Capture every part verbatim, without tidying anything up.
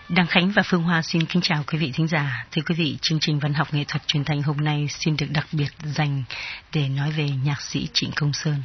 Đăng Khánh và Phương Hoa xin kính chào quý vị thính giả. Thưa quý vị, chương trình văn học nghệ thuật truyền thanh hôm nay xin được đặc biệt dành để nói về nhạc sĩ Trịnh Công Sơn.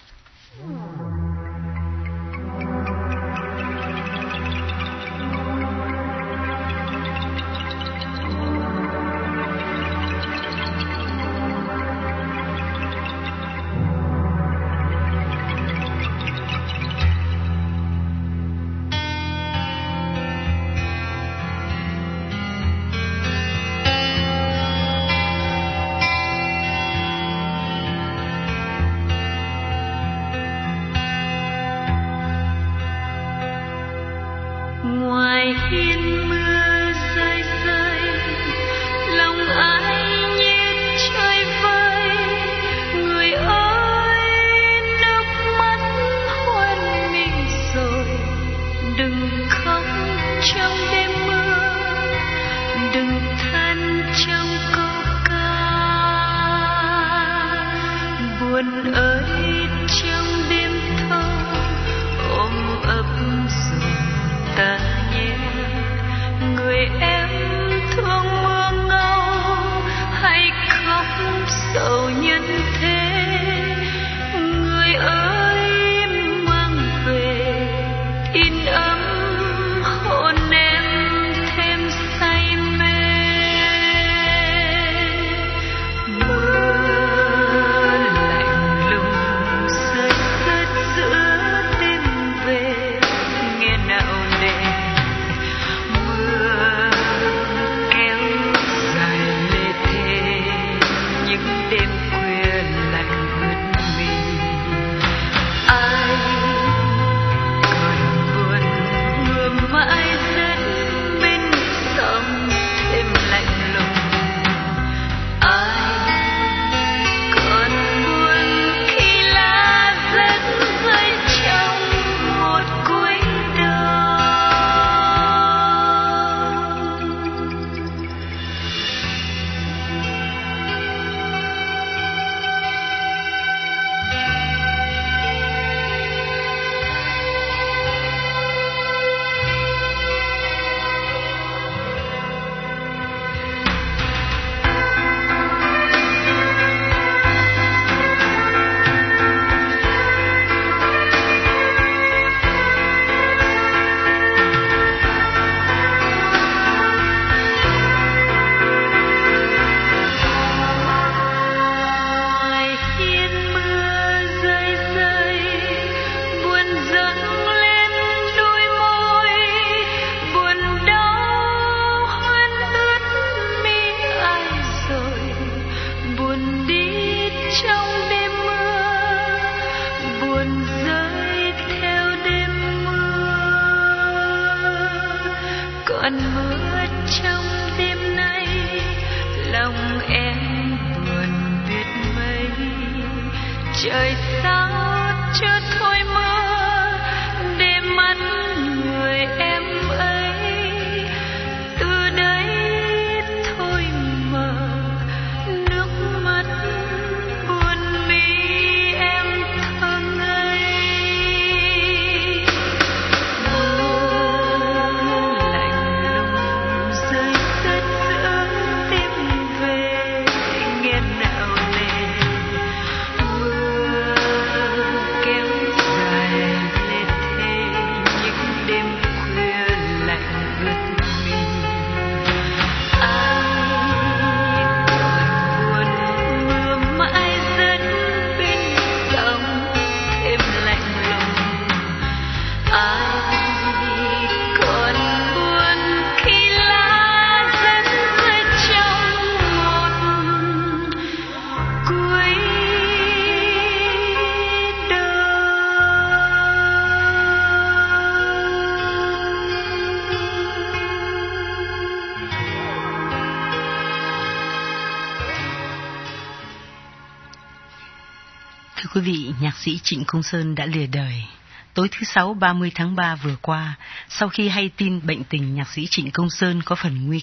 Quý vị, nhạc sĩ Trịnh Công Sơn đã lìa đời tối thứ Sáu ba mươi tháng ba vừa qua. Sau khi hay tin bệnh tình nhạc sĩ Trịnh Công Sơn có phần nguy kịch,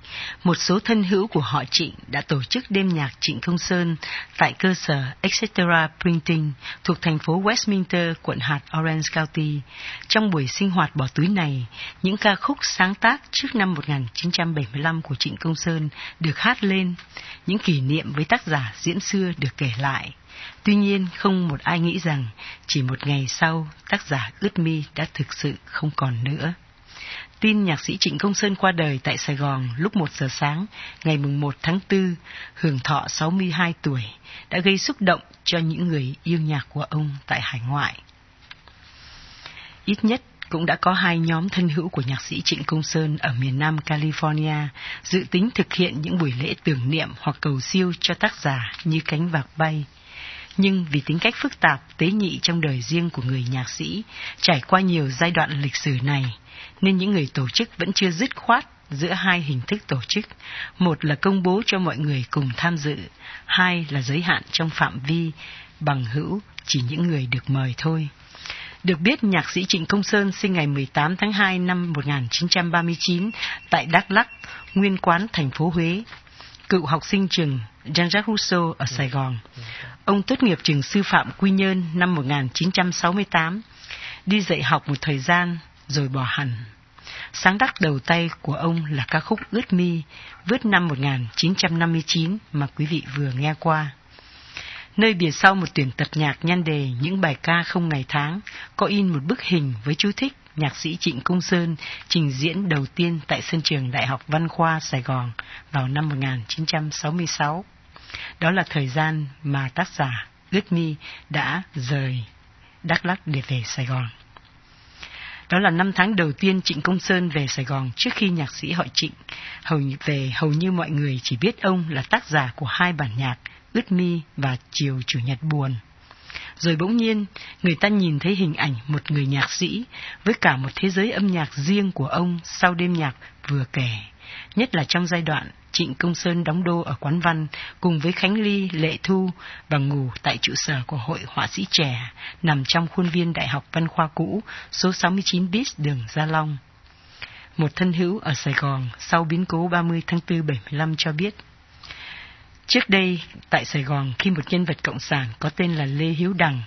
một số thân hữu của họ Trịnh đã tổ chức đêm nhạc Trịnh Công Sơn tại cơ sở et cetera Printing thuộc thành phố Westminster, quận hạt Orange County. Trong buổi sinh hoạt bỏ túi này, những ca khúc sáng tác trước năm một nghìn chín trăm bảy mươi lăm của Trịnh Công Sơn được hát lên, những kỷ niệm với tác giả diễn xưa được kể lại. Tuy nhiên, không một ai nghĩ rằng chỉ một ngày sau, tác giả ướt mi đã thực sự không còn nữa. Tin nhạc sĩ Trịnh Công Sơn qua đời tại Sài Gòn lúc một giờ sáng ngày mùng một tháng tư, hưởng thọ sáu mươi hai tuổi, đã gây xúc động cho những người yêu nhạc của ông tại hải ngoại. Ít nhất cũng đã có hai nhóm thân hữu của nhạc sĩ Trịnh Công Sơn ở miền Nam California dự tính thực hiện những buổi lễ tưởng niệm hoặc cầu siêu cho tác giả như Cánh Vạc Bay. Nhưng vì tính cách phức tạp, tế nhị trong đời riêng của người nhạc sĩ, trải qua nhiều giai đoạn lịch sử này, nên những người tổ chức vẫn chưa dứt khoát giữa hai hình thức tổ chức. Một là công bố cho mọi người cùng tham dự, hai là giới hạn trong phạm vi bằng hữu, chỉ những người được mời thôi. Được biết, nhạc sĩ Trịnh Công Sơn sinh ngày mười tám tháng hai năm một nghìn chín trăm ba mươi chín tại Đắk Lắk, nguyên quán thành phố Huế. Cựu học sinh trường Jean-Jacques Rousseau ở Sài Gòn. Ông tốt nghiệp trường sư phạm Quy Nhơn năm một nghìn chín trăm sáu mươi tám, đi dạy học một thời gian rồi bỏ hẳn. Sáng tác đầu tay của ông là ca khúc Ướt Mi, viết năm một nghìn chín trăm năm mươi chín mà quý vị vừa nghe qua. Nơi bìa sau một tuyển tập nhạc nhan đề Những bài ca không ngày tháng có in một bức hình với chú thích nhạc sĩ Trịnh Công Sơn trình diễn đầu tiên tại sân trường Đại học Văn khoa Sài Gòn vào năm một nghìn chín trăm sáu mươi sáu. Đó là thời gian mà tác giả Ướt Mi đã rời Đắk Lắk để về Sài Gòn. Đó là năm tháng đầu tiên Trịnh Công Sơn về Sài Gòn trước khi nhạc sĩ họ Trịnh hầu về hầu như mọi người chỉ biết ông là tác giả của hai bản nhạc Ướt Mi và Chiều Chủ nhật buồn. Rồi bỗng nhiên, người ta nhìn thấy hình ảnh một người nhạc sĩ với cả một thế giới âm nhạc riêng của ông sau đêm nhạc vừa kể, nhất là trong giai đoạn Trịnh Công Sơn đóng đô ở Quán Văn cùng với Khánh Ly, Lệ Thu và ngủ tại trụ sở của Hội Họa sĩ trẻ nằm trong khuôn viên Đại học Văn khoa cũ số sáu mươi chín bis đường Gia Long. Một thân hữu ở Sài Gòn sau biến cố ba mươi tháng tư bảy mươi lăm cho biết, trước đây, tại Sài Gòn, khi một nhân vật cộng sản có tên là Lê Hiếu Đằng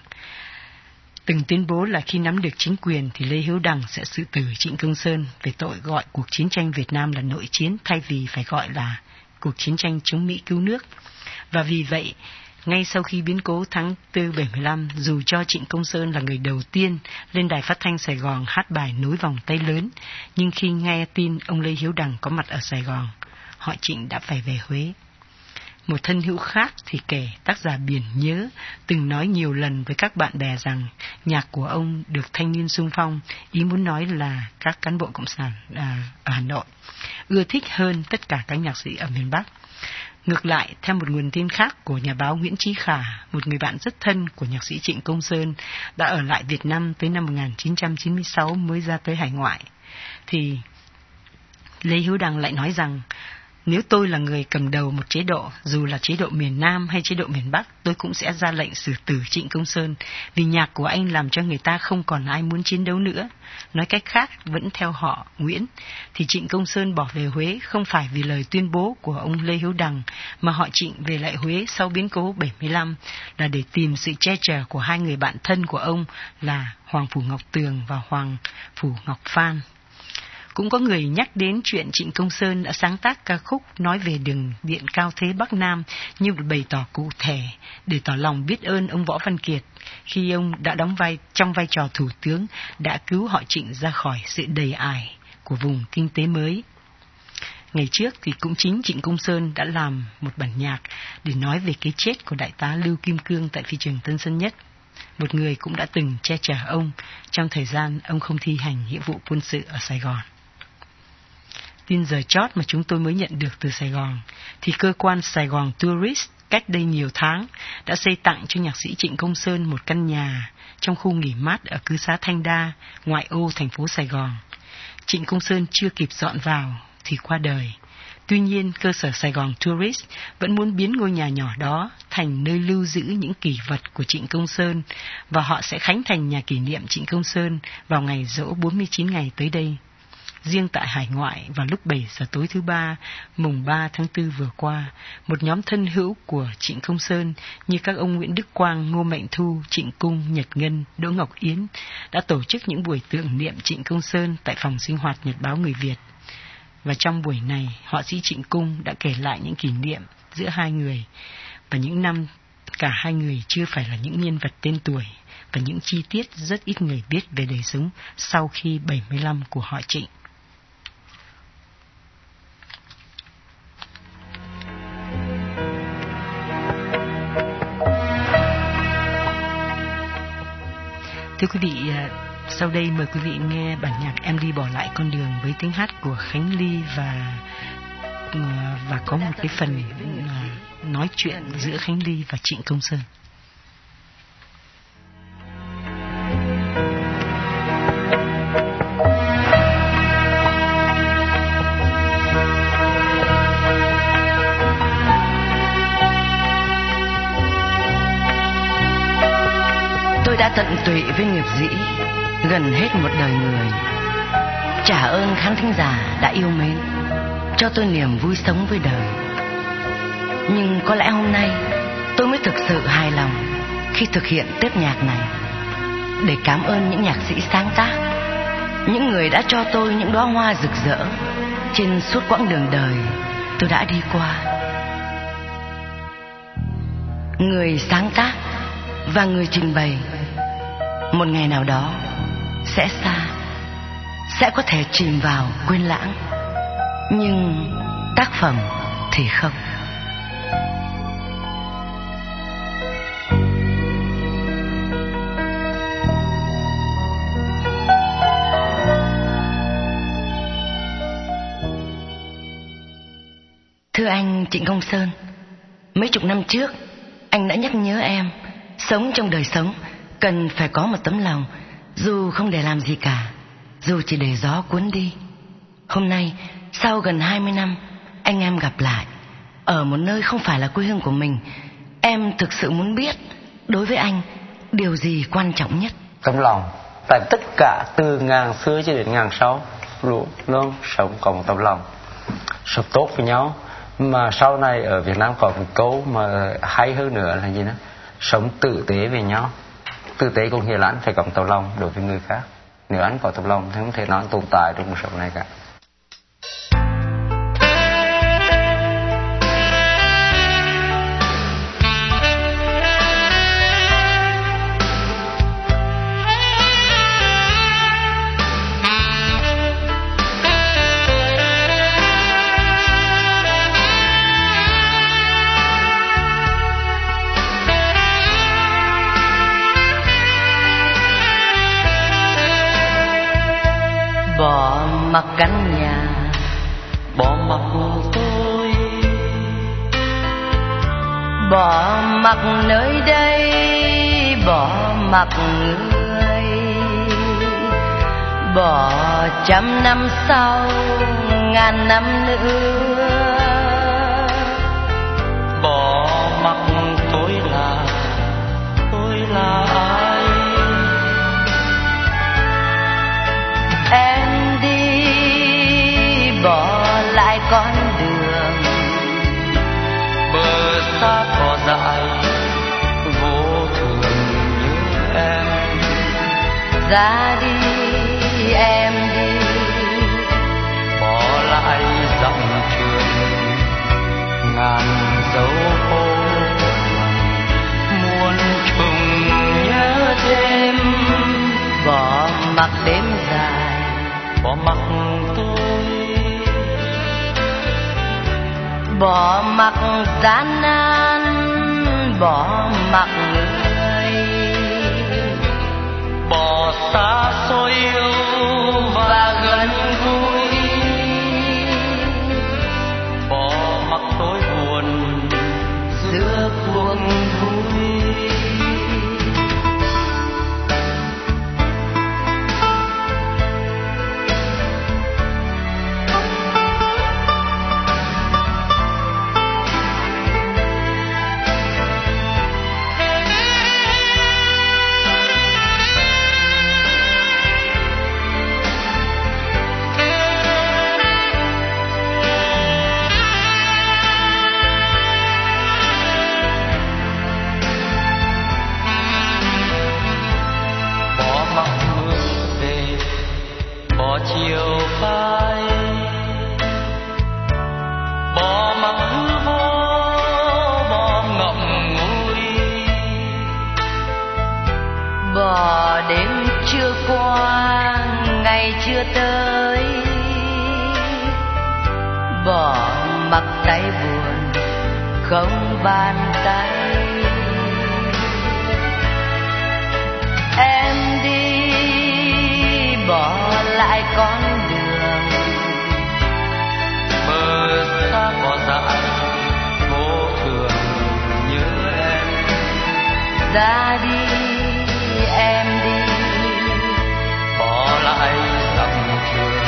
từng tuyên bố là khi nắm được chính quyền thì Lê Hiếu Đằng sẽ xử tử Trịnh Công Sơn về tội gọi cuộc chiến tranh Việt Nam là nội chiến thay vì phải gọi là cuộc chiến tranh chống Mỹ cứu nước. Và vì vậy, ngay sau khi biến cố tháng tư bảy mươi lăm, dù cho Trịnh Công Sơn là người đầu tiên lên đài phát thanh Sài Gòn hát bài Nối vòng tay lớn, nhưng khi nghe tin ông Lê Hiếu Đằng có mặt ở Sài Gòn, họ Trịnh đã phải về Huế. Một thân hữu khác thì kể tác giả Biển Nhớ từng nói nhiều lần với các bạn bè rằng nhạc của ông được thanh niên xung phong, ý muốn nói là các cán bộ cộng sản à, ở Hà Nội, ưa thích hơn tất cả các nhạc sĩ ở miền Bắc. Ngược lại, theo một nguồn tin khác của nhà báo Nguyễn Chí Khả, một người bạn rất thân của nhạc sĩ Trịnh Công Sơn đã ở lại Việt Nam tới năm một nghìn chín trăm chín mươi sáu mới ra tới hải ngoại, thì Lê Hiếu Đằng lại nói rằng nếu tôi là người cầm đầu một chế độ, dù là chế độ miền Nam hay chế độ miền Bắc, tôi cũng sẽ ra lệnh xử tử Trịnh Công Sơn, vì nhạc của anh làm cho người ta không còn ai muốn chiến đấu nữa. Nói cách khác, vẫn theo họ Nguyễn, thì Trịnh Công Sơn bỏ về Huế không phải vì lời tuyên bố của ông Lê Hiếu Đằng, mà họ Trịnh về lại Huế sau biến cố bảy mươi lăm là để tìm sự che chở của hai người bạn thân của ông là Hoàng Phủ Ngọc Tường và Hoàng Phủ Ngọc Phan. Cũng có người nhắc đến chuyện Trịnh Công Sơn đã sáng tác ca khúc nói về đường điện cao thế Bắc Nam như một bày tỏ cụ thể để tỏ lòng biết ơn ông Võ Văn Kiệt khi ông đã đóng vai trong vai trò thủ tướng đã cứu họ Trịnh ra khỏi sự đầy ải của vùng kinh tế mới. Ngày trước thì cũng chính Trịnh Công Sơn đã làm một bản nhạc để nói về cái chết của đại tá Lưu Kim Cương tại phi trường Tân Sơn Nhất, một người cũng đã từng che chở ông trong thời gian ông không thi hành nghĩa vụ quân sự ở Sài Gòn. Tin giờ chót mà chúng tôi mới nhận được từ Sài Gòn thì cơ quan Sài Gòn Tourist cách đây nhiều tháng đã xây tặng cho nhạc sĩ Trịnh Công Sơn một căn nhà trong khu nghỉ mát ở cư xá Thanh Đa, ngoại ô thành phố Sài Gòn. Trịnh Công Sơn chưa kịp dọn vào thì qua đời. Tuy nhiên, cơ sở Sài Gòn Tourist vẫn muốn biến ngôi nhà nhỏ đó thành nơi lưu giữ những kỷ vật của Trịnh Công Sơn, và họ sẽ khánh thành nhà kỷ niệm Trịnh Công Sơn vào ngày giỗ bốn mươi chín ngày tới đây. Riêng tại hải ngoại vào lúc bảy giờ tối thứ ba, mùng ba tháng tư vừa qua, một nhóm thân hữu của Trịnh Công Sơn như các ông Nguyễn Đức Quang, Ngô Mạnh Thu, Trịnh Cung, Nhật Ngân, Đỗ Ngọc Yến đã tổ chức những buổi tưởng niệm Trịnh Công Sơn tại phòng sinh hoạt Nhật báo Người Việt. Và trong buổi này, họa sĩ Trịnh Cung đã kể lại những kỷ niệm giữa hai người và những năm cả hai người chưa phải là những nhân vật tên tuổi và những chi tiết rất ít người biết về đời sống sau khi bảy mươi lăm của họ Trịnh. Thưa quý vị, sau đây mời quý vị nghe bản nhạc Em Đi Bỏ Lại Con Đường với tiếng hát của Khánh Ly và và có một cái phần nói chuyện giữa Khánh Ly và Trịnh Công Sơn. Tôi đã tận tụy với nghiệp dĩ gần hết một đời người, trả ơn khán thính giả đã yêu mến, cho tôi niềm vui sống với đời. Nhưng có lẽ hôm nay tôi mới thực sự hài lòng khi thực hiện tiếp nhạc này, để cảm ơn những nhạc sĩ sáng tác, những người đã cho tôi những đóa hoa rực rỡ trên suốt quãng đường đời tôi đã đi qua. Người sáng tác và người trình bày một ngày nào đó sẽ xa, sẽ có thể chìm vào quên lãng, nhưng tác phẩm thì không. Thưa anh Trịnh Công Sơn, mấy chục năm trước anh đã nhắc nhớ em sống trong đời sống cần phải có một tấm lòng, dù không để làm gì cả, dù chỉ để gió cuốn đi. Hôm nay, sau gần hai mươi năm, anh em gặp lại ở một nơi không phải là quê hương của mình. Em thực sự muốn biết, đối với anh, điều gì quan trọng nhất? Tấm lòng. Tại tất cả từ ngàn xưa cho đến ngàn sau luôn luôn sống có một tấm lòng, sống tốt với nhau. Mà sau này ở Việt Nam có một câu mà hay hơn nữa là gì đó, sống tử tế với nhau. Tử tế cũng nghĩa là anh phải có tấm lòng đối với người khác. Nếu anh có tấm lòng thì không thể nói tồn tại trong cuộc sống này cả. Bỏ mặc căn nhà, bỏ mặc tôi, bỏ mặc nơi đây, bỏ mặc người, bỏ trăm năm sau, ngàn năm nữa. Bỏ mặc tôi là, tôi là ai? Em đi bỏ lại con đường, bờ xa cỏ dại vô thường như em. ra đi em đi, bỏ lại dòng trường ngàn dấu hôn, muôn trùng nhớ đêm. bỏ mặc đêm dài, bỏ mặc tôi, bỏ mặc gian nan, bỏ mặc người, bỏ xa xôi yêu và gần gũi, bỏ mặc tôi buồn giữa cuộc vui. chiều phai, bỏ mặc hư vô, bỏ ngậm ngùi, bỏ đêm chưa qua, ngày chưa tới, bỏ mặc tay buồn không bàn tay. Em đi bỏ lại con đường bờ xa cỏ dại vô thường nhớ em. ra đi, em đi Bỏ lại dòng trường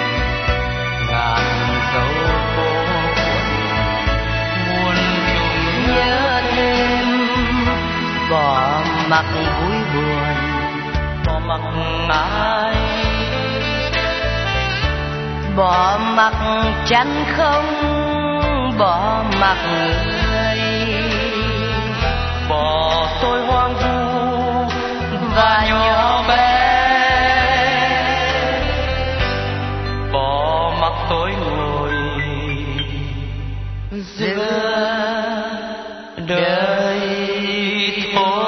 ngàn dấu phố buồn, muôn trùng nhớ thêm, bỏ mặc vui buồn, bỏ mặc ai, bỏ mặc chắn không, bỏ mặc người, bỏ tôi hoang vu và nhỏ bé, bỏ mặc tôi ngồi giữa đời thôi.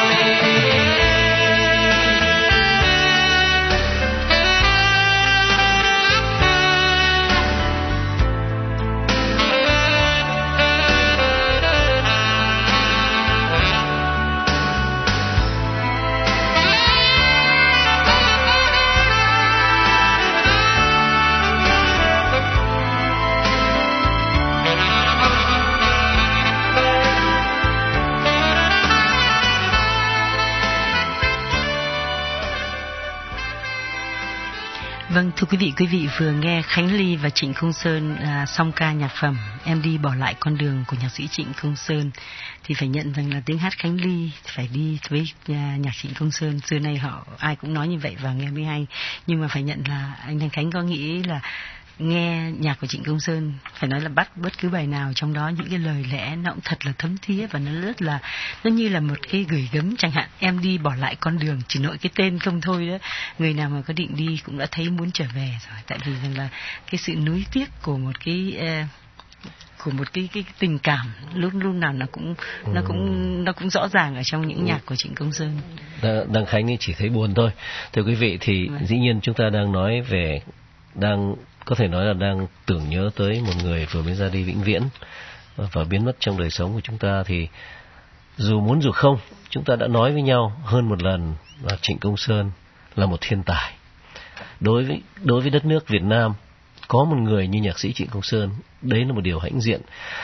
Vâng, thưa quý vị, quý vị vừa nghe Khánh Ly và Trịnh Công Sơn à, song ca nhạc phẩm Em Đi Bỏ Lại Con Đường của nhạc sĩ Trịnh Công Sơn. Thì phải nhận rằng là tiếng hát Khánh Ly phải đi với à, nhạc Trịnh Công Sơn. Xưa nay họ ai cũng nói như vậy và nghe mới hay. Nhưng mà phải nhận là anh Thanh Khánh có nghĩ là nghe nhạc của Trịnh Công Sơn phải nói là bắt bất cứ bài nào trong đó những cái lời lẽ nó cũng thật là thấm thía và nó rất là, nó như là một cái gửi gắm. Chẳng hạn Em Đi Bỏ Lại Con Đường, chỉ nội cái tên không thôi đó, người nào mà có định đi cũng đã thấy muốn trở về rồi, tại vì rằng là cái sự nuối tiếc của một cái uh, của một cái cái tình cảm lúc lúc nào nó cũng ừ. nó cũng nó cũng rõ ràng ở trong những nhạc của Trịnh Công Sơn. Đăng Khánh chỉ thấy buồn thôi. Thưa quý vị, thì ừ. dĩ nhiên chúng ta đang nói về, đang có thể nói là đang tưởng nhớ tới một người vừa mới ra đi vĩnh viễn và biến mất trong đời sống của chúng ta. Thì dù muốn dù không, chúng ta đã nói với nhau hơn một lần là Trịnh Công Sơn là một thiên tài. Đối với đối với đất nước Việt Nam, có một người như nhạc sĩ Trịnh Công Sơn, đấy là một điều hãnh diện.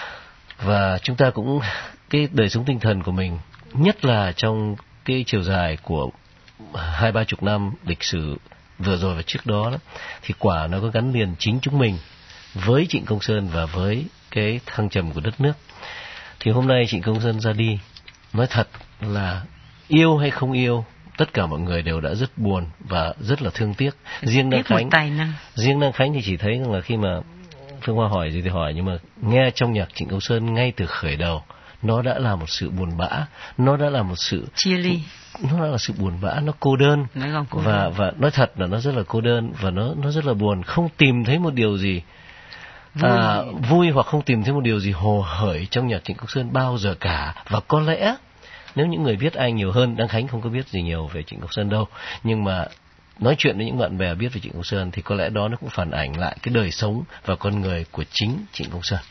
Và chúng ta cũng, cái đời sống tinh thần của mình, nhất là trong cái chiều dài của hai ba chục năm lịch sử vừa rồi và trước đó, đó thì quả nó có gắn liền chính chúng mình với Trịnh Công Sơn và với cái thăng trầm của đất nước. Thì hôm nay Trịnh Công Sơn ra đi, nói thật là yêu hay không yêu, tất cả mọi người đều đã rất buồn và rất là thương tiếc. Riêng Đăng Khánh, riêng Đăng Khánh thì chỉ thấy rằng là khi mà Phương Hoa hỏi gì thì hỏi, nhưng mà nghe trong nhạc Trịnh Công Sơn ngay từ khởi đầu, nó đã là một sự buồn bã, nó đã là một sự chia ly, nó đã là sự buồn bã, nó cô đơn, cô và đơn. và nói thật là nó rất là cô đơn và nó nó rất là buồn, không tìm thấy một điều gì vui. À, vui hoặc không tìm thấy một điều gì hồ hởi trong nhạc Trịnh Công Sơn bao giờ cả. Và có lẽ nếu những người biết anh nhiều hơn, Đăng Khánh không có biết gì nhiều về Trịnh Công Sơn đâu, nhưng mà nói chuyện với những bạn bè biết về Trịnh Công Sơn thì có lẽ đó nó cũng phản ảnh lại cái đời sống và con người của chính Trịnh Công Sơn.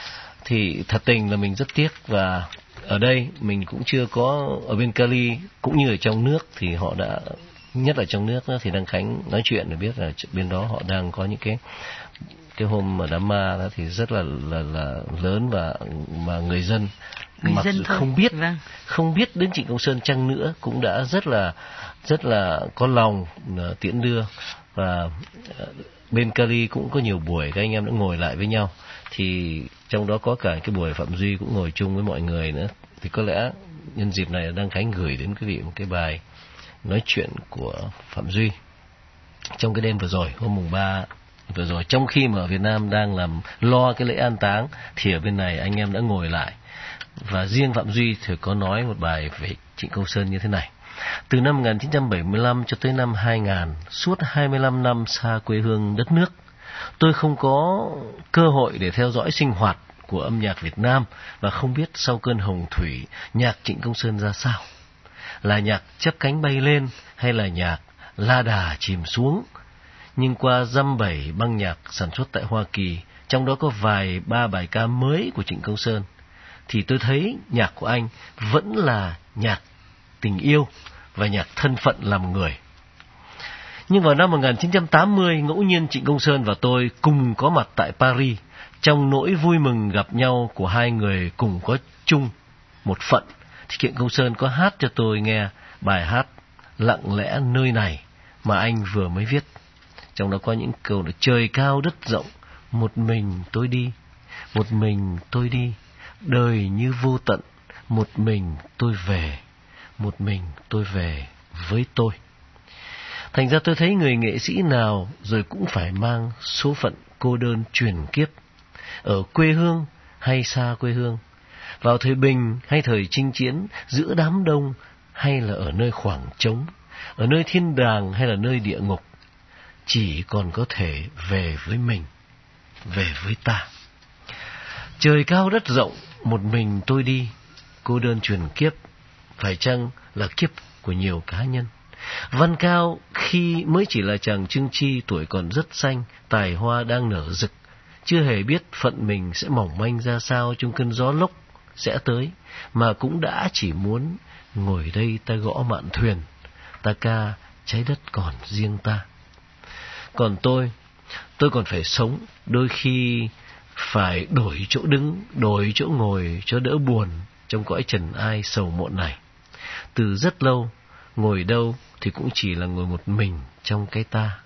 Thì thật tình là mình rất tiếc, và ở đây mình cũng chưa có, ở bên Cali cũng như ở trong nước thì họ đã, nhất là trong nước đó, thì Đăng Khánh nói chuyện để biết là bên đó họ đang có những cái cái hôm mà đám ma đó thì rất là là là lớn, và mà người dân người mặc dân dù thôi. không biết Vâng. không biết đến Trịnh Công Sơn chăng nữa cũng đã rất là rất là có lòng uh, tiễn đưa. Và uh, bên Cali cũng có nhiều buổi các anh em đã ngồi lại với nhau, thì trong đó có cả cái buổi Phạm Duy cũng ngồi chung với mọi người nữa. Thì có lẽ nhân dịp này Đăng Khánh gửi đến quý vị một cái bài nói chuyện của Phạm Duy trong cái đêm vừa rồi, hôm mùng ba vừa rồi, trong khi mà ở Việt Nam đang làm lo cái lễ an táng, thì ở bên này anh em đã ngồi lại. Và riêng Phạm Duy thì có nói một bài về Trịnh Công Sơn như thế này: Từ năm một nghìn chín trăm bảy mươi lăm cho tới năm hai nghìn, suốt hai mươi lăm năm xa quê hương đất nước, tôi không có cơ hội để theo dõi sinh hoạt của âm nhạc Việt Nam và không biết sau cơn hồng thủy nhạc Trịnh Công Sơn ra sao. Là nhạc chắp cánh bay lên hay là nhạc la đà chìm xuống. Nhưng qua dăm bảy băng nhạc sản xuất tại Hoa Kỳ, trong đó có vài ba bài ca mới của Trịnh Công Sơn, thì tôi thấy nhạc của anh vẫn là nhạc tình yêu và nhạc thân phận làm người. Nhưng vào năm một nghìn chín trăm tám mươi, ngẫu nhiên Trịnh Công Sơn và tôi cùng có mặt tại Paris, trong nỗi vui mừng gặp nhau của hai người cùng có chung một phận, thì Trịnh Công Sơn có hát cho tôi nghe bài hát Lặng lẽ nơi này mà anh vừa mới viết. Trong đó có những câu là: trời cao đất rộng, một mình tôi đi, một mình tôi đi, đời như vô tận, một mình tôi về, một mình tôi về với tôi. Thành ra tôi thấy người nghệ sĩ nào rồi cũng phải mang số phận cô đơn truyền kiếp, ở quê hương hay xa quê hương, vào thời bình hay thời chinh chiến, giữa đám đông hay là ở nơi khoảng trống, ở nơi thiên đàng hay là nơi địa ngục, chỉ còn có thể về với mình, về với ta. Trời cao đất rộng, một mình tôi đi, cô đơn truyền kiếp, phải chăng là kiếp của nhiều cá nhân? Văn Cao khi mới chỉ là chàng trưng chi, tuổi còn rất xanh, tài hoa đang nở rực, chưa hề biết phận mình sẽ mỏng manh ra sao trong cơn gió lốc sẽ tới, mà cũng đã chỉ muốn ngồi đây ta gõ mạn thuyền, ta ca trái đất còn riêng ta. Còn tôi, tôi còn phải sống, đôi khi phải đổi chỗ đứng, đổi chỗ ngồi cho đỡ buồn trong cõi trần ai sầu muộn này. Từ rất lâu, ngồi đâu thì cũng chỉ là ngồi một mình trong cái ta.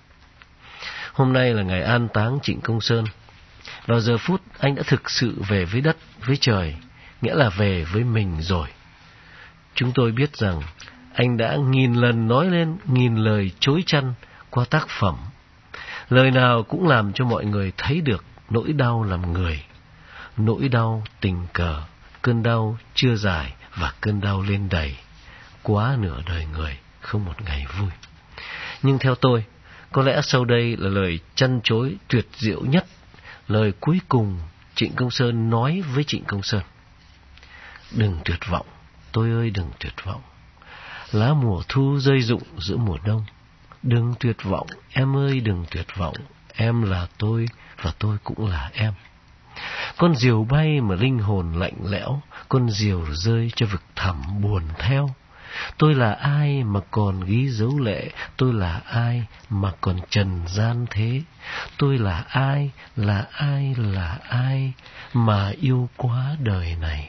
Hôm nay là ngày an táng Trịnh Công Sơn. Vào giờ phút anh đã thực sự về với đất, với trời, nghĩa là về với mình rồi. Chúng tôi biết rằng anh đã nghìn lần nói lên nghìn lời chối chăn qua tác phẩm. Lời nào cũng làm cho mọi người thấy được nỗi đau làm người, nỗi đau tình cờ, cơn đau chưa dài và cơn đau lên đầy. Quá nửa đời người, không một ngày vui. Nhưng theo tôi, có lẽ sau đây là lời chăn chối tuyệt diệu nhất, lời cuối cùng Trịnh Công Sơn nói với Trịnh Công Sơn: đừng tuyệt vọng, tôi ơi đừng tuyệt vọng. Lá mùa thu rơi rụng giữa mùa đông. Đừng tuyệt vọng, em ơi đừng tuyệt vọng. Em là tôi và tôi cũng là em. Con diều bay mà linh hồn lạnh lẽo, con diều rơi cho vực thẳm buồn theo. Tôi là ai mà còn ghi dấu lệ, tôi là ai mà còn trần gian thế. Tôi là ai, là ai, là ai mà yêu quá đời này.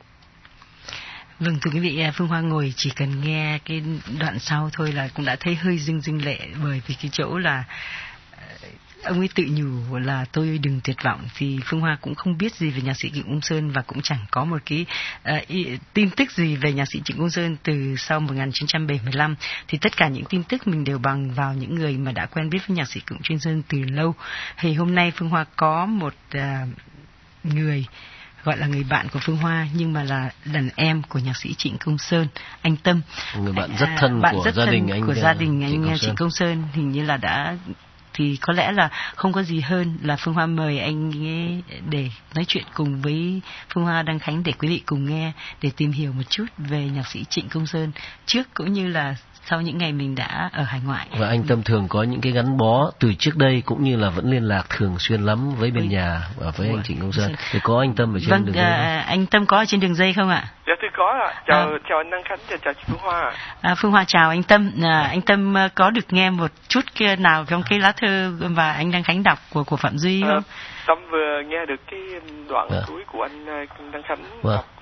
Vâng, thưa quý vị, Phương Hoa ngồi chỉ cần nghe cái đoạn sau thôi là cũng đã thấy hơi rưng rưng lệ, bởi vì cái chỗ là ông ấy tự nhủ là tôi ơi đừng tuyệt vọng. Thì Phương Hoa cũng không biết gì về nhạc sĩ Trịnh Công Sơn và cũng chẳng có một cái uh, ý, tin tức gì về nhạc sĩ Trịnh Công Sơn từ sau một nghìn chín trăm bảy mươi lăm. Thì tất cả những tin tức mình đều bằng vào những người mà đã quen biết với nhạc sĩ Trịnh Công Sơn từ lâu. Thì hôm nay Phương Hoa có một uh, người gọi là người bạn của Phương Hoa nhưng mà là đàn em của nhạc sĩ Trịnh Công Sơn, anh Tâm, người bạn rất thân bạn của rất gia thân đình anh của gia đình anh Trịnh Công, Trịnh Công Sơn. Hình như là đã, thì có lẽ là không có gì hơn là Phương Hoa mời anh ấy để nói chuyện cùng với Phương Hoa, Đăng Khánh, để quý vị cùng nghe, để tìm hiểu một chút về nhạc sĩ Trịnh Công Sơn trước cũng như là sau những ngày mình đã ở hải ngoại. Và anh Tâm thường có những cái gắn bó từ trước đây cũng như là vẫn liên lạc thường xuyên lắm với bên với... nhà và với Ủa, anh Trịnh Công Sơn. Thì có anh Tâm ở trên vâng, đường dây. À, anh Tâm có ở trên đường dây không ạ? Dạ tôi có ạ. Chào à. chào anh Đăng Khánh và chào chị Phương Hoa. À, Phương Hoa chào anh Tâm. À, anh Tâm có được nghe một chút kia nào trong cái lá thơ và anh Đăng Khánh đọc của của Phạm Duy không? À, Tâm vừa nghe được cái đoạn à. cuối của anh Đăng Khánh à. đọc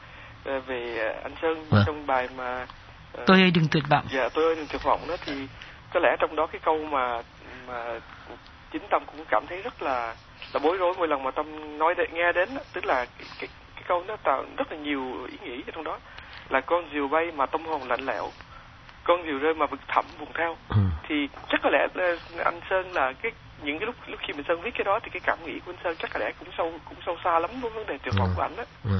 về anh Sơn à. trong bài mà tôi ơi đừng tuyệt vọng. Dạ tôi ơi đừng tuyệt vọng đó, thì có lẽ trong đó cái câu mà mà chính Tâm cũng cảm thấy rất là là bối rối mỗi lần mà Tâm nói để nghe đến, tức là cái, cái, cái câu nó tạo rất là nhiều ý nghĩa ở trong đó, là con diều bay mà tâm hồn lạnh lẽo, con diều rơi mà vực thẳm buồn theo. ừ. Thì chắc có lẽ anh Sơn là cái những cái lúc lúc khi mình Sơn viết cái đó thì cái cảm nghĩ của anh Sơn chắc có lẽ cũng sâu cũng sâu xa lắm với vấn đề tuyệt vọng ừ. của anh đó. ừ.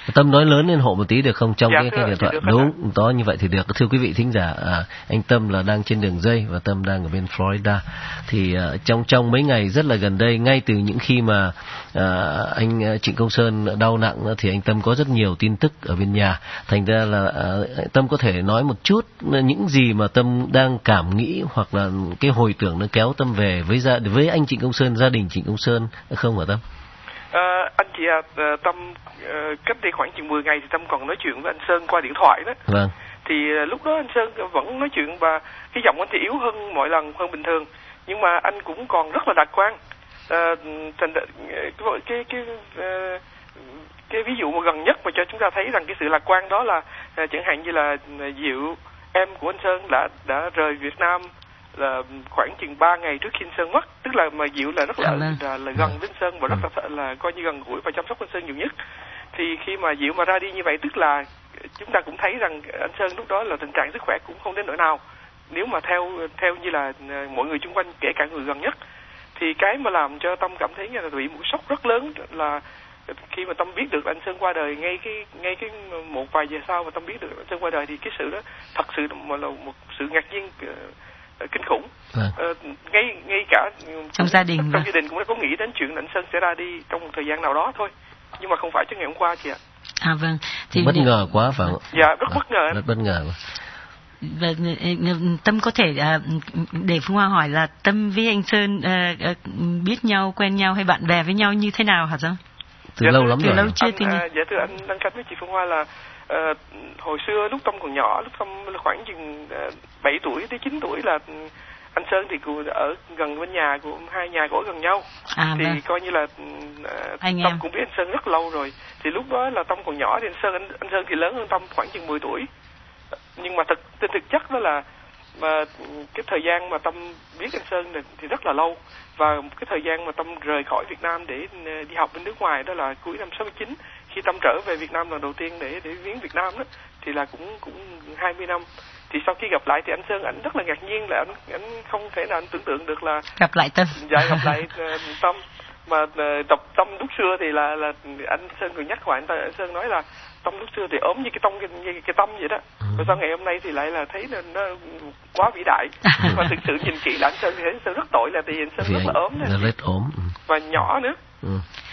Tâm nói lớn lên hộ một tí được không trong Dạ, cái, thưa cái anh, điện thoại? được Đúng, đó như vậy thì được. Thưa quý vị thính giả, à, anh Tâm là đang trên đường dây và Tâm đang ở bên Florida. Thì à, trong trong mấy ngày rất là gần đây, ngay từ những khi mà à, anh Trịnh Công Sơn đau nặng thì anh Tâm có rất nhiều tin tức ở bên nhà. Thành ra là à, Tâm có thể nói một chút những gì mà Tâm đang cảm nghĩ hoặc là cái hồi tưởng nó kéo Tâm về với gia với anh Trịnh Công Sơn, gia đình Trịnh Công Sơn không hả Tâm? À, anh chị à, Tâm à, cách đây khoảng chừng mười ngày thì Tâm còn nói chuyện với anh Sơn qua điện thoại đó. Vâng. Thì à, lúc đó anh Sơn vẫn nói chuyện và cái giọng anh thì yếu hơn mọi lần, hơn bình thường, nhưng mà anh cũng còn rất là lạc quan. À, thành cái cái cái, cái, cái ví dụ mà gần nhất mà cho chúng ta thấy rằng cái sự lạc quan đó là à, chẳng hạn như là Diệu, em của anh Sơn đã đã rời Việt Nam là khoảng chừng ba ngày trước khi anh Sơn mất, tức là mà Diệu là rất là, là, là gần với anh Sơn và rất là, là coi như gần gũi và chăm sóc anh Sơn nhiều nhất. Thì khi mà Diệu mà ra đi như vậy, tức là chúng ta cũng thấy rằng anh Sơn lúc đó là tình trạng sức khỏe cũng không đến nỗi nào, nếu mà theo theo như là mọi người xung quanh, kể cả người gần nhất. Thì cái mà làm cho Tâm cảm thấy là bị một sốc rất lớn là khi mà Tâm biết được anh Sơn qua đời, ngay cái ngay cái một vài giờ sau mà Tâm biết được anh Sơn qua đời, thì cái sự đó thật sự mà là một sự ngạc nhiên uh, kinh khủng. Vâng. Uh, ngay ngay cả trong gia đình trong vâng. gia đình cũng đã có nghĩ đến chuyện anh Sơn sẽ ra đi trong một thời gian nào đó thôi, nhưng mà không phải cho ngày hôm qua chị ạ. À vâng. Thì bất ngờ quá phải không? Dạ, rất bất ngờ. Rất bất ngờ. Và Tâm có thể để Phương Hoa hỏi là Tâm với anh Sơn biết nhau, quen nhau hay bạn bè với nhau như thế nào hả Tâm? Từ dạ, lâu lắm từ rồi. lâu chưa? Anh, Anh, à, dạ thưa anh Đăng Khánh với chị Phương Hoa là uh, hồi xưa lúc Tâm còn nhỏ, lúc Tâm khoảng chừng uh, bảy tuổi tới chín tuổi là anh Sơn thì cũng ở gần bên nhà của hai nhà của gần nhau. À, thì vâng. coi như là uh, anh Tâm em. cũng biết anh Sơn rất lâu rồi. Thì lúc đó là Tâm còn nhỏ thì anh Sơn anh, anh Sơn thì lớn hơn Tâm khoảng chừng mười tuổi. Nhưng mà thực trên thực chất đó là mà cái thời gian mà Tâm biết anh Sơn này thì rất là lâu, và cái thời gian mà Tâm rời khỏi Việt Nam để đi học bên nước ngoài đó là cuối năm sáu mươi chín, khi Tâm trở về Việt Nam lần đầu tiên để để viếng Việt Nam đó thì là cũng cũng hai mươi năm. Thì sau khi gặp lại thì anh Sơn ảnh rất là ngạc nhiên là anh anh không thể nào anh tưởng tượng được là gặp lại Tâm. Dạ gặp lại uh, Tâm mà uh, tập Tâm lúc xưa thì là là anh Sơn còn nhắc lại anh, anh Sơn nói là Tâm lúc xưa thì ốm như cái tông như, như cái Tâm vậy đó. Và sau ngày hôm nay thì lại là thấy là nó quá vĩ đại. Mà thực sự nhìn kỹ là anh Sơn thì thấy anh Sơn rất tội, là tại vì anh Sơn vì rất là ốm này. Rất ốm. Và nhỏ nữa. Ừ.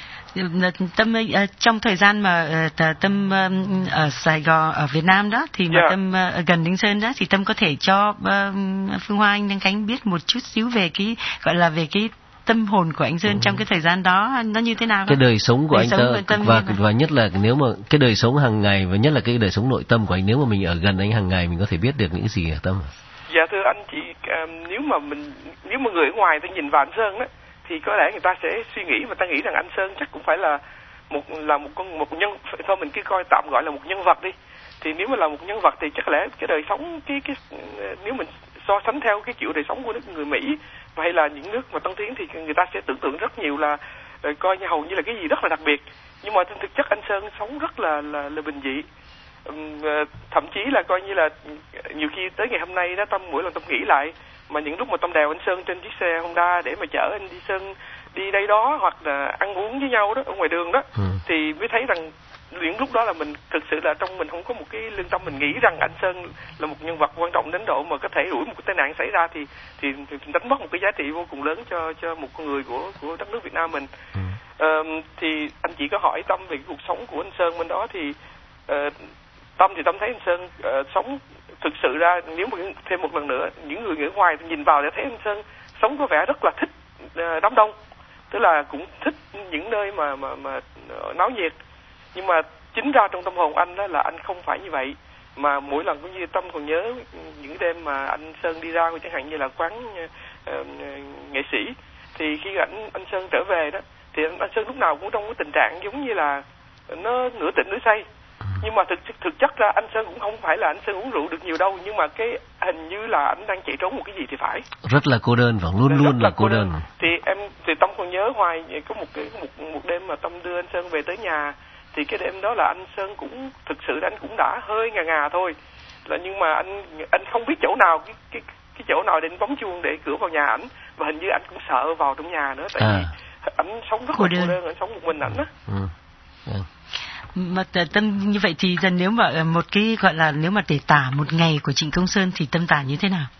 Tâm trong thời gian mà Tâm ở Sài Gòn, ở Việt Nam đó thì mà yeah. Tâm gần đến Sơn đó thì Tâm có thể cho Phương Hoa, anh Đăng Khánh biết một chút xíu về cái gọi là về cái tâm hồn của anh Sơn ừ. trong cái thời gian đó nó như thế nào? Cái đời sống của đời anh sống ta, của Tâm và và nhất là nếu mà cái đời sống hàng ngày và nhất là cái đời sống nội tâm của anh, nếu mà mình ở gần anh hàng ngày mình có thể biết được những gì hả Tâm? Dạ thưa anh chị, uh, nếu mà mình nếu mà người ở ngoài ta nhìn vào anh Sơn đó thì có lẽ người ta sẽ suy nghĩ và ta nghĩ rằng anh Sơn chắc cũng phải là một là một con một nhân, thôi mình cứ coi tạm gọi là một nhân vật đi. Thì nếu mà là một nhân vật thì chắc lẽ cái đời sống cái cái nếu mình so sánh theo cái kiểu đời sống của nước người Mỹ hay là những nước mà tân tiến thì người ta sẽ tưởng tượng rất nhiều là coi như hầu như là cái gì rất là đặc biệt. Nhưng mà trên thực chất anh Sơn sống rất là là, là bình dị. Um, thậm chí là coi như là nhiều khi tới ngày hôm nay đó, Tâm mỗi lần Tâm nghĩ lại mà những lúc mà Tâm đèo anh Sơn trên chiếc xe Honda để mà chở anh đi Sơn đi đây đó hoặc là ăn uống với nhau đó ở ngoài đường đó ừ. thì mới thấy rằng những lúc đó là mình thực sự là trong mình không có một cái lương tâm mình nghĩ rằng anh Sơn là một nhân vật quan trọng đến độ mà có thể đuổi một cái tai nạn xảy ra thì thì, thì đánh mất một cái giá trị vô cùng lớn cho cho một con người của của đất nước Việt Nam mình. Ừ. Uh, thì anh chỉ có hỏi Tâm về cái cuộc sống của anh Sơn bên đó thì uh, Tâm thì Tâm thấy anh Sơn uh, sống thực sự ra, nếu mà thêm một lần nữa những người ở ngoài nhìn vào để thấy anh Sơn sống có vẻ rất là thích uh, đám đông, tức là cũng thích những nơi mà mà mà uh, náo nhiệt. Nhưng mà chính ra trong tâm hồn anh đó là anh không phải như vậy, mà mỗi lần cũng như Tâm còn nhớ những đêm mà anh Sơn đi ra chẳng hạn như là quán uh, nghệ sĩ, thì khi anh anh Sơn trở về đó thì anh, anh Sơn lúc nào cũng trong cái tình trạng giống như là nó nửa tỉnh nửa say. Nhưng mà thực thực chất ra anh Sơn cũng không phải là anh Sơn uống rượu được nhiều đâu, nhưng mà cái hình như là anh đang chạy trốn một cái gì thì phải. Rất là cô đơn và luôn rất luôn là, là cô đơn. đơn. Thì em thì Tâm còn nhớ hoài có một cái một một đêm mà Tâm đưa anh Sơn về tới nhà, thì cái đêm đó là anh Sơn cũng thực sự là anh cũng đã hơi ngà ngà thôi, là nhưng mà anh anh không biết chỗ nào cái cái cái chỗ nào để anh bấm chuông để cửa vào nhà ảnh, và hình như anh cũng sợ vào trong nhà nữa, tại à. vì ảnh sống rất là cô đơn, ảnh sống một mình ảnh á. Ừ. Ừ. Mà Tâm như vậy thì dần nếu mà một cái gọi là nếu mà để tả một ngày của Trịnh Công Sơn thì Tâm tả như thế nào?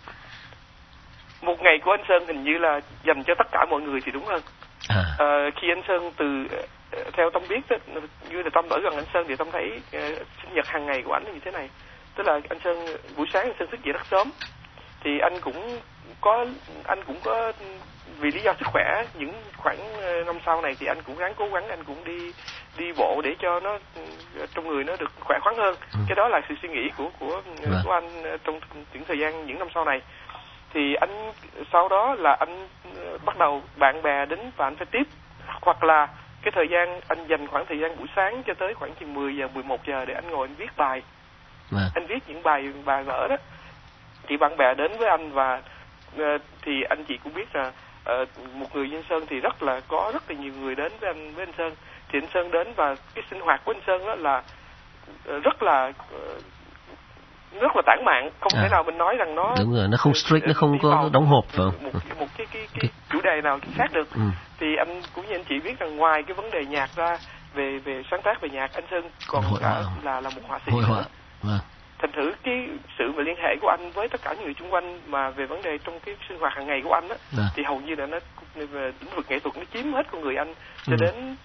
Một ngày của anh Sơn hình như là dành cho tất cả mọi người thì đúng hơn. À. À, khi anh Sơn từ theo Tâm biết đó, như là Tâm ở gần anh Sơn thì Tâm thấy uh, sinh nhật hàng ngày của anh như thế này. Tức là anh Sơn buổi sáng anh Sơn thức dậy rất sớm, thì anh cũng có anh cũng có vì lý do sức khỏe những khoảng năm sau này thì anh cũng ráng cố gắng anh cũng đi đi bộ để cho nó trong người nó được khỏe khoắn hơn. Ừ. Cái đó là sự suy nghĩ của của vâng. của anh trong những thời gian những năm sau này. Thì anh sau đó là anh bắt đầu bạn bè đến và anh phải tiếp, hoặc là cái thời gian anh dành khoảng thời gian buổi sáng cho tới khoảng chừng mười giờ mười một giờ để anh ngồi anh viết bài. Vâng. Anh viết những bài bài vở đó. Thì bạn bè đến với anh và uh, thì anh chị cũng biết là uh, một người như anh Sơn thì rất là có rất là nhiều người đến với anh với anh Sơn. Thì anh Sơn đến và cái sinh hoạt của anh Sơn đó là uh, rất là uh, rất là tản mạn, không à. thể nào mình nói rằng nó đúng rồi, nó không strict, nó không có đóng hộp vào một, một, một cái, cái, cái, cái chủ đề nào chính xác được. Ừ. Thì anh cũng như anh chị biết rằng ngoài cái vấn đề nhạc ra, về về sáng tác về nhạc, anh Sơn còn hội cả là là một họa sĩ. Hội họa. Vâng. Thành thử cái sự mà liên hệ của anh với tất cả những người xung quanh mà về vấn đề trong cái sinh hoạt hàng ngày của anh á, à. thì hầu như là nó về lĩnh vực nghệ thuật nó chiếm hết con người anh. Cho ừ. đến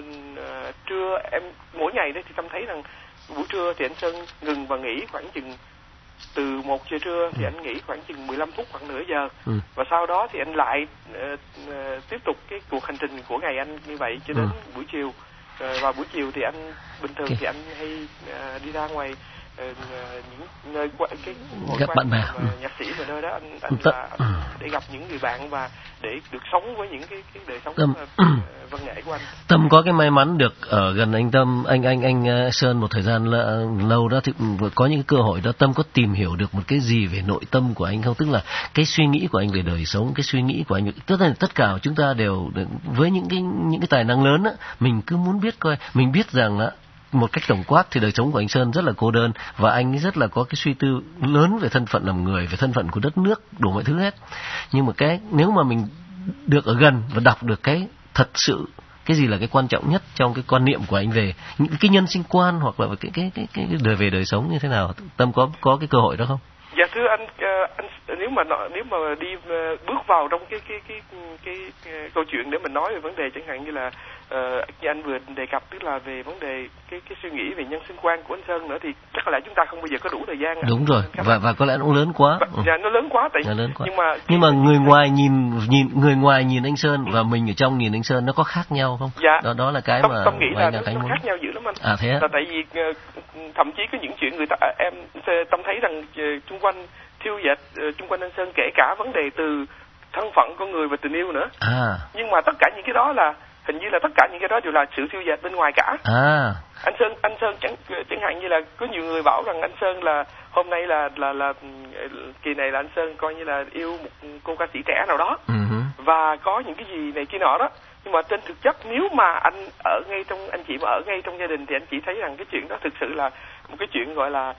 uh, trưa em mỗi ngày đấy thì Tâm thấy rằng buổi trưa thì anh Sơn ngừng và nghỉ khoảng chừng từ một giờ trưa thì ừ. anh nghỉ khoảng chừng mười lăm phút hoặc nửa giờ. Ừ. Và sau đó thì anh lại uh, uh, tiếp tục cái cuộc hành trình của ngày anh như vậy cho đến ừ. buổi chiều. Uh, và buổi chiều thì anh bình thường okay. thì anh hay uh, đi ra ngoài uh, những nơi cái gặp bạn bè, ừ. nhạc sĩ và nơi đó anh, anh là anh để gặp những người bạn và để được sống với những cái cái đời sống Tâm, uh, văn nghệ của anh. Tâm có cái may mắn được ở gần anh Tâm, anh anh anh Sơn một thời gian là, lâu đó thì có những cơ hội đó Tâm có tìm hiểu được một cái gì về nội tâm của anh không? Tức là cái suy nghĩ của anh về đời sống, cái suy nghĩ của anh, tức là tất cả chúng ta đều với những cái những cái tài năng lớn á, mình cứ muốn biết coi, mình biết rằng á một cách tổng quát thì đời sống của anh Sơn rất là cô đơn và anh rất là có cái suy tư lớn về thân phận làm người, về thân phận của đất nước, đủ mọi thứ hết. Nhưng mà cái nếu mà mình được ở gần và đọc được cái thật sự cái gì là cái quan trọng nhất trong cái quan niệm của anh về những cái nhân sinh quan hoặc là cái cái cái cái đời về đời sống như thế nào, Tâm có có cái cơ hội đó không? Dạ thưa anh, anh nếu mà nếu mà đi bước vào trong cái cái cái cái, cái câu chuyện để mình nói về vấn đề chẳng hạn như là uh, như anh vừa đề cập, tức là về vấn đề cái cái suy nghĩ về nhân sinh quan của anh Sơn nữa, thì chắc là chúng ta không bao giờ có đủ thời gian. Đúng rồi, và và có lẽ nó lớn quá. Và, dạ nó lớn quá, tại lớn quá. nhưng mà nhưng mà người ngoài nhìn nhìn người ngoài nhìn anh Sơn và mình ở trong nhìn anh Sơn nó có khác nhau không? Dạ. Đó đó là cái Tâm, mà Tâm nghĩ là nó, nó muốn... khác nhau dữ lắm anh. À thế á? Là tại vì uh, thậm chí có những chuyện người ta em Tâm thấy rằng uh, xung quanh thiêu dệt uh, xung quanh anh Sơn, kể cả vấn đề từ thân phận con người và tình yêu nữa. À. Nhưng mà tất cả những cái đó là hình như là tất cả những cái đó đều là sự thiêu dệt bên ngoài cả. À. Anh Sơn anh Sơn chẳng chẳng hạn như là có nhiều người bảo rằng anh Sơn là hôm nay là là là kỳ này là anh Sơn coi như là yêu một cô ca sĩ trẻ nào đó. Uh-huh. Và có những cái gì này kia nọ đó. Nhưng mà trên thực chất nếu mà anh ở ngay trong anh chị mà ở ngay trong gia đình thì anh chị thấy rằng cái chuyện đó thực sự là một cái chuyện gọi là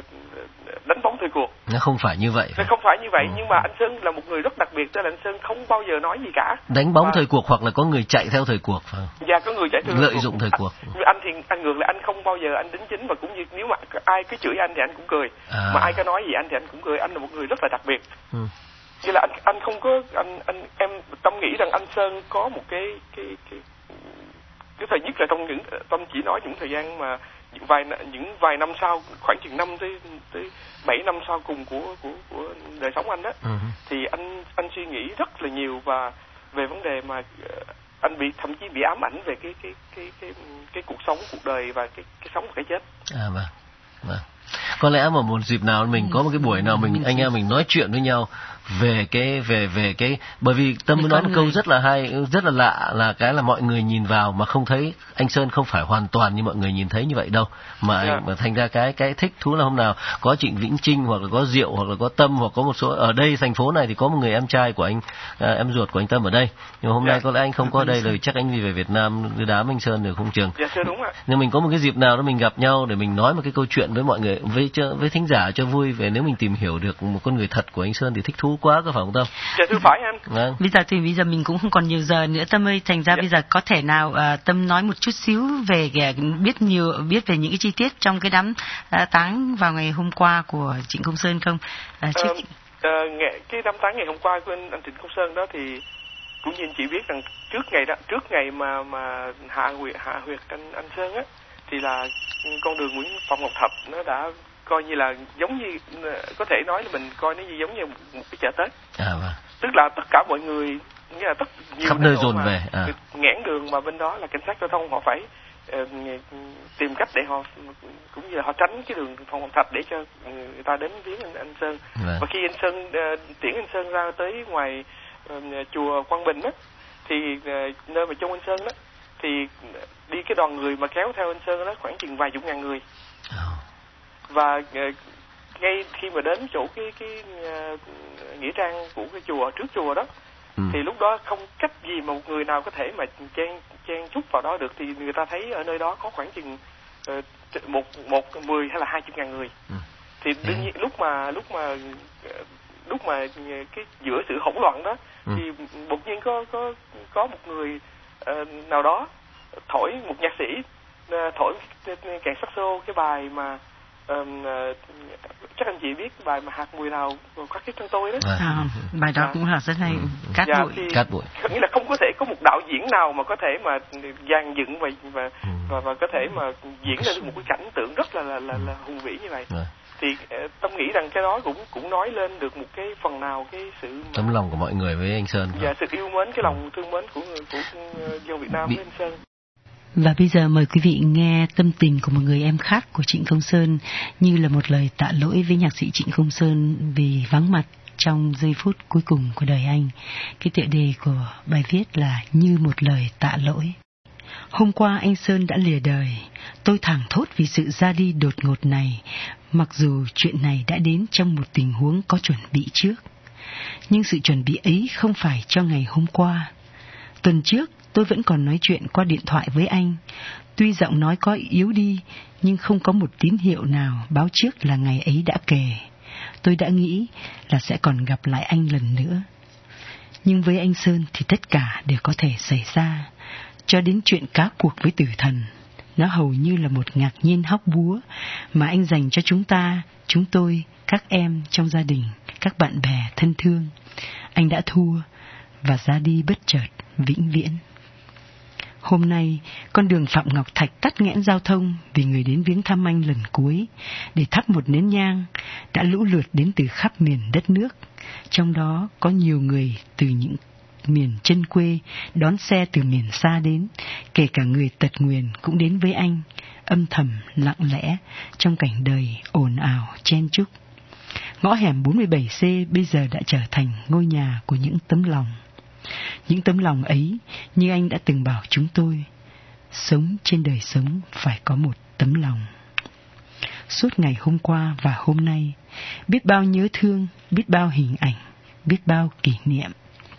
đánh bóng thời cuộc. Nó không phải như vậy. Nó không phải như vậy, ừ. Nhưng mà anh Sơn là một người rất đặc biệt, tức là anh Sơn không bao giờ nói gì cả. Đánh bóng và... thời cuộc hoặc là có người chạy theo thời cuộc phải không? Dạ, có người chạy theo lợi thời dụng thời cuộc. Anh, anh thì anh ngược lại, anh không bao giờ anh đính chính, và cũng như nếu mà ai cứ chửi anh thì anh cũng cười, à. Mà ai có nói gì anh thì anh cũng cười. Anh là một người rất là đặc biệt. Ừ. Như là anh anh không có anh anh em Tâm nghĩ rằng anh Sơn có một cái cái cái cái thời nhất là trong những Tâm chỉ nói những thời gian mà vài những vài năm sau, khoảng chừng năm tới tới bảy năm sau cùng của của của đời sống anh đó, uh-huh. Thì anh anh suy nghĩ rất là nhiều và về vấn đề mà anh bị thậm chí bị ám ảnh về cái cái cái cái cái cuộc sống, cuộc đời và cái cái sống và cái chết. À vâng, vâng. Có lẽ mà một dịp nào mình có một cái buổi nào mình anh em mình nói chuyện với nhau về cái về về cái bởi vì Tâm mới nói một câu rất là hay, rất là lạ, là cái là mọi người nhìn vào mà không thấy anh Sơn không phải hoàn toàn như mọi người nhìn thấy như vậy đâu, mà yeah. mà thành ra cái cái thích thú là hôm nào có Trịnh Vĩnh Trinh hoặc là có Diệu hoặc là có Tâm hoặc có một số ở đây thành phố này thì có một người em trai của anh à, em ruột của anh Tâm ở đây, nhưng mà hôm yeah. nay có lẽ anh không có ở đây rồi, chắc anh đi về Việt Nam đưa đám anh Sơn được không chừng. Dạ yeah, đúng ạ. Nhưng mình có một cái dịp nào đó mình gặp nhau để mình nói một cái câu chuyện với mọi người, với với thính giả cho vui về nếu mình tìm hiểu được một con người thật của anh Sơn thì thích thú thú quá, có phải không Tâm? Dạ thưa phải anh. Vâng. Bây giờ thì bây giờ mình cũng không còn nhiều giờ nữa Tâm ơi, thành ra Dạ. bây giờ có thể nào uh, Tâm nói một chút xíu về cái, biết nhiều biết về những cái chi tiết trong cái đám uh, táng vào ngày hôm qua của Trịnh Công Sơn không? Uh, trước... uh, uh, ngày, cái đám táng ngày hôm qua của anh, anh Trịnh Công Sơn đó thì cũng như anh chị biết rằng trước ngày đó, trước ngày mà mà hạ huyệt hạ huyệt anh anh Sơn á, thì là con đường Nguyễn Phạm Ngọc Thạch nó đã coi như là giống như, có thể nói là mình coi nó như giống như một, một cái chợ Tết. À vâng. Tức là tất cả mọi người, nghĩa là tất nhiều khắp nơi dồn về, à. nghẽn đường, mà bên đó là cảnh sát giao thông họ phải uh, tìm cách để họ cũng như là họ tránh cái đường Phạm Ngọc Thạch để cho người ta đến viếng anh, anh Sơn. Vâng. Và khi anh Sơn uh, tiễn anh Sơn ra tới ngoài uh, chùa Quang Bình đó, thì uh, nơi mà chôn anh Sơn đó, thì đi cái đoàn người mà kéo theo anh Sơn đó khoảng chừng vài chục ngàn người. Oh. Và uh, ngay khi mà đến chỗ cái cái uh, nghĩa trang của cái chùa, trước chùa đó, ừ. thì lúc đó không cách gì mà một người nào có thể mà chen chen chúc vào đó được, thì người ta thấy ở nơi đó có khoảng chừng uh, một một mười hay là hai chục ngàn người. Ừ. Thì đương nhiên lúc mà lúc mà lúc mà cái giữa sự hỗn loạn đó, ừ. thì đột nhiên có có có một người uh, nào đó thổi, một nhạc sĩ uh, thổi kèn saxo, cái bài mà Um, uh, chắc anh chị biết bài mà hạt mùi đào khắc cái chân tôi đó. À, bài đó à. cũng là rất hay. Ừ. Cát dạ, bụi. thì, Cát bụi. Nghĩa là không có thể có một đạo diễn nào mà có thể mà dàn dựng và và, ừ. và và có thể mà diễn ra được một cái cảnh tượng rất là là là, là hùng vĩ như vậy. Ừ. Thì uh, Tâm nghĩ rằng cái đó cũng cũng nói lên được một cái phần nào cái sự mà, tấm lòng của mọi người với anh Sơn. Dạ, sự yêu mến, cái lòng thương mến của người của dân Việt Nam Bị... với anh Sơn. Và bây giờ mời quý vị nghe tâm tình của một người em khác của Trịnh Công Sơn, như là một lời tạ lỗi với nhạc sĩ Trịnh Công Sơn vì vắng mặt trong giây phút cuối cùng của đời anh. Cái tựa đề của bài viết là Như một lời tạ lỗi. Hôm qua anh Sơn đã lìa đời, tôi thảng thốt vì sự ra đi đột ngột này, mặc dù chuyện này đã đến trong một tình huống có chuẩn bị trước. Nhưng sự chuẩn bị ấy không phải cho ngày hôm qua. Tuần trước, tôi vẫn còn nói chuyện qua điện thoại với anh. Tuy giọng nói có yếu đi, nhưng không có một tín hiệu nào báo trước là ngày ấy đã kề. Tôi đã nghĩ là sẽ còn gặp lại anh lần nữa. Nhưng với anh Sơn thì tất cả đều có thể xảy ra. Cho đến chuyện cá cuộc với tử thần, nó hầu như là một ngạc nhiên hóc búa mà anh dành cho chúng ta, chúng tôi, các em trong gia đình, các bạn bè thân thương. Anh đã thua và ra đi bất chợt, vĩnh viễn. Hôm nay, con đường Phạm Ngọc Thạch tắc nghẽn giao thông vì người đến viếng thăm anh lần cuối, để thắp một nén nhang, đã lũ lượt đến từ khắp miền đất nước. Trong đó có nhiều người từ những miền chân quê, đón xe từ miền xa đến, kể cả người tật nguyền cũng đến với anh, âm thầm, lặng lẽ, trong cảnh đời ồn ào, chen chúc. Ngõ hẻm bốn mươi bảy C bây giờ đã trở thành ngôi nhà của những tấm lòng. Những tấm lòng ấy, như anh đã từng bảo chúng tôi, sống trên đời sống phải có một tấm lòng. Suốt ngày hôm qua và hôm nay, biết bao nhớ thương, biết bao hình ảnh, biết bao kỷ niệm.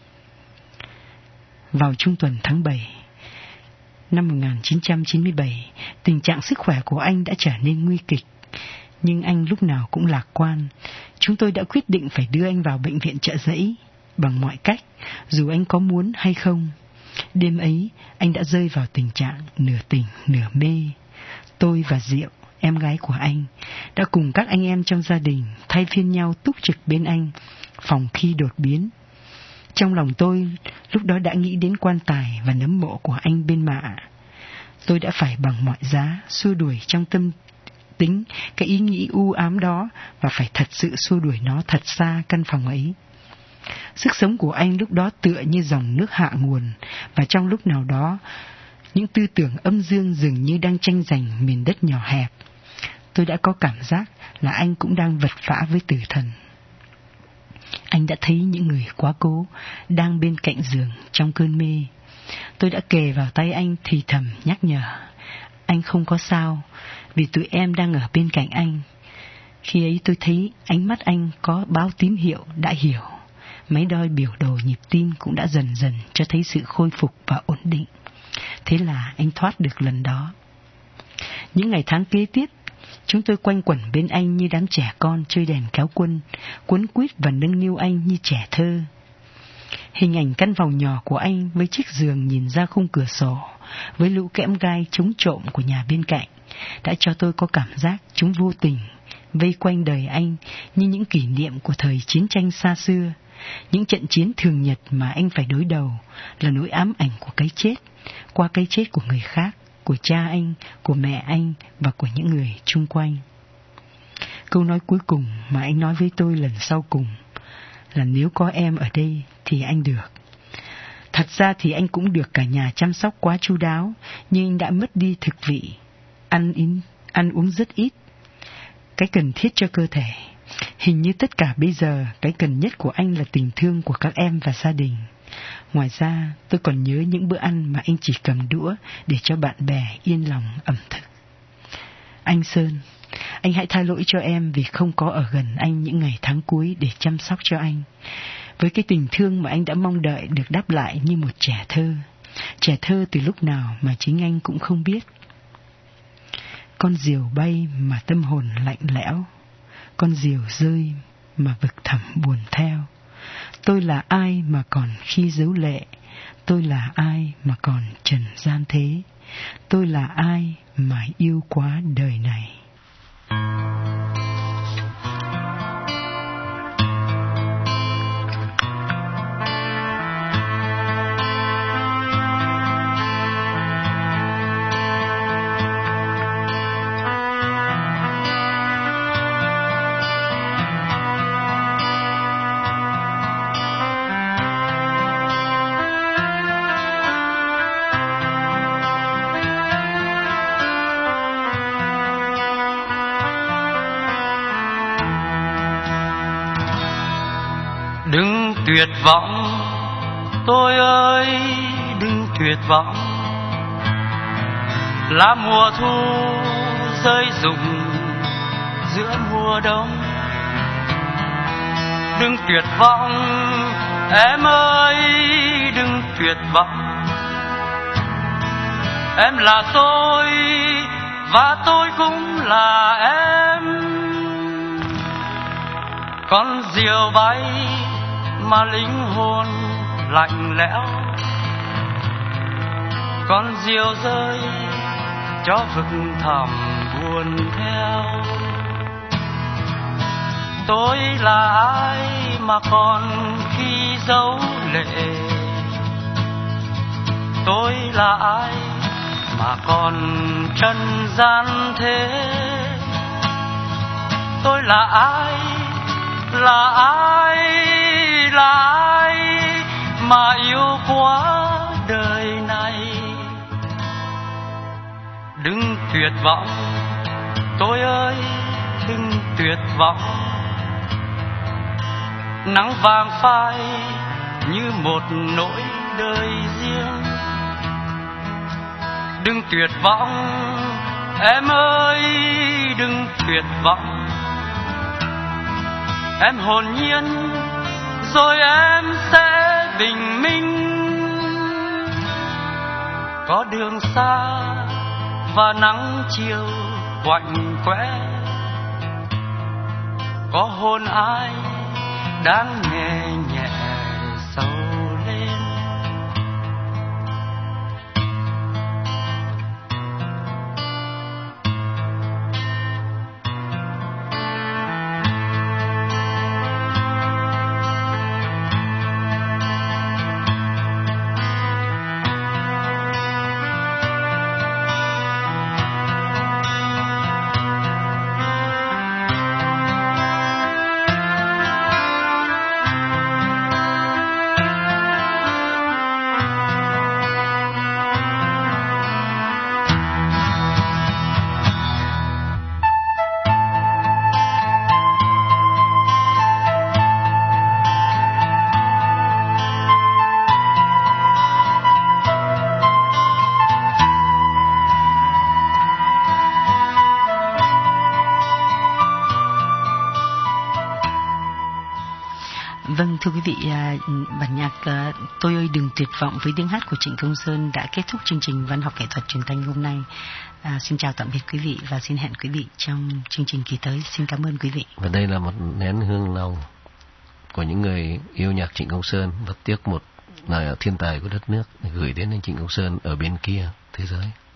Vào trung tuần tháng bảy năm một nghìn chín trăm chín mươi bảy, tình trạng sức khỏe của anh đã trở nên nguy kịch. Nhưng anh lúc nào cũng lạc quan. Chúng tôi đã quyết định phải đưa anh vào bệnh viện Chợ Giấy bằng mọi cách, dù anh có muốn hay không. Đêm ấy, anh đã rơi vào tình trạng nửa tỉnh nửa mê. Tôi và Diệu, em gái của anh, đã cùng các anh em trong gia đình thay phiên nhau túc trực bên anh, phòng khi đột biến. Trong lòng tôi lúc đó đã nghĩ đến quan tài và nấm mộ của anh bên mạ. Tôi đã phải bằng mọi giá xua đuổi trong tâm tính cái ý nghĩ u ám đó, và phải thật sự xua đuổi nó thật xa căn phòng ấy. Sức sống của anh lúc đó tựa như dòng nước hạ nguồn, và trong lúc nào đó, những tư tưởng âm dương dường như đang tranh giành miền đất nhỏ hẹp. Tôi đã có cảm giác là anh cũng đang vật vã với tử thần. Anh đã thấy những người quá cố đang bên cạnh giường trong cơn mê. Tôi đã kề vào tay anh thì thầm nhắc nhở. Anh không có sao, vì tụi em đang ở bên cạnh anh. Khi ấy tôi thấy ánh mắt anh có báo tín hiệu đã hiểu. Máy đo biểu đồ nhịp tim cũng đã dần dần cho thấy sự khôi phục và ổn định. Thế là anh thoát được lần đó. Những ngày tháng kế tiếp, Chúng tôi quanh quẩn bên anh như đám trẻ con chơi đèn kéo quân, cuốn quýt và nâng niu anh như trẻ thơ. Hình ảnh căn phòng nhỏ của anh với chiếc giường nhìn ra khung cửa sổ, với lũ kẽm gai chống trộm của nhà bên cạnh, đã cho tôi có cảm giác chúng vô tình vây quanh đời anh như những kỷ niệm của thời chiến tranh xa xưa, những trận chiến thường nhật mà anh phải đối đầu, là nỗi ám ảnh của cái chết, qua cái chết của người khác, của cha anh, của mẹ anh và của những người chung quanh. Câu nói cuối cùng mà anh nói với tôi lần sau cùng là nếu có em ở đây thì anh được. Thật ra thì anh cũng được cả nhà chăm sóc quá chu đáo, nhưng anh đã mất đi thực vị, ăn, in, ăn uống rất ít, cái cần thiết cho cơ thể. Hình như tất cả bây giờ, cái cần nhất của anh là tình thương của các em và gia đình. Ngoài ra, tôi còn nhớ những bữa ăn mà anh chỉ cầm đũa để cho bạn bè yên lòng ẩm thực. Anh Sơn, anh hãy tha lỗi cho em vì không có ở gần anh những ngày tháng cuối để chăm sóc cho anh, với cái tình thương mà anh đã mong đợi được đáp lại như một trẻ thơ. Trẻ thơ từ lúc nào mà chính anh cũng không biết. Con diều bay mà tâm hồn lạnh lẽo, con diều rơi mà vực thẳm buồn theo. Tôi là ai mà còn khi dấu lệ, tôi là ai mà còn trần gian thế, tôi là ai mà yêu quá đời này. Đừng tuyệt vọng, tôi ơi, đừng tuyệt vọng. Lá mùa thu rơi rụng giữa mùa đông. Đừng tuyệt vọng, em ơi, đừng tuyệt vọng. Em là tôi và tôi cũng là em. Con diều bay mà linh hồn lạnh lẽo, con diều rơi cho vực thẳm buồn theo. Tôi là ai mà còn khi dấu lệ, tôi là ai mà còn trần gian thế. Tôi là ai, là ai, là ai mà yêu quá đời này. Đừng tuyệt vọng, tôi ơi, đừng tuyệt vọng. Nắng vàng phai như một nỗi đời riêng. Đừng tuyệt vọng, em ơi, đừng tuyệt vọng. Em hồn nhiên rồi em sẽ bình minh. Có đường xa và nắng chiều quạnh quẽ, có hôn ai đang nhẹ nhẹ sầu lên. thưa quý vị, bản nhạc Tôi ơi đừng tuyệt vọng với tiếng hát của Trịnh Công Sơn đã kết thúc chương trình Văn học nghệ thuật truyền thanh hôm nay. À, xin chào tạm biệt quý vị và xin hẹn quý vị trong chương trình kỳ tới. Xin cảm ơn quý vị. Và đây là một nén hương lòng của những người yêu nhạc Trịnh Công Sơn và tiếc một là thiên tài của đất nước gửi đến anh Trịnh Công Sơn ở bên kia thế giới.